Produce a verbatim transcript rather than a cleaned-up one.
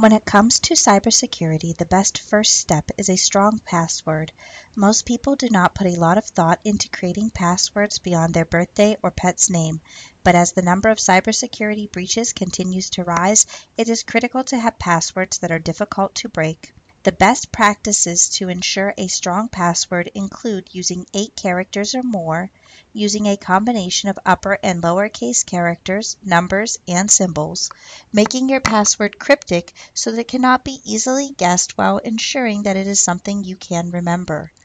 When it comes to cybersecurity, the best first step is a strong password. Most people do not put a lot of thought into creating passwords beyond their birthday or pet's name, but as the number of cybersecurity breaches continues to rise, it is critical to have passwords that are difficult to break. The best practices to ensure a strong password include using eight characters or more, using a combination of upper and lowercase characters, numbers, and symbols, making your password cryptic so that it cannot be easily guessed while ensuring that it is something you can remember.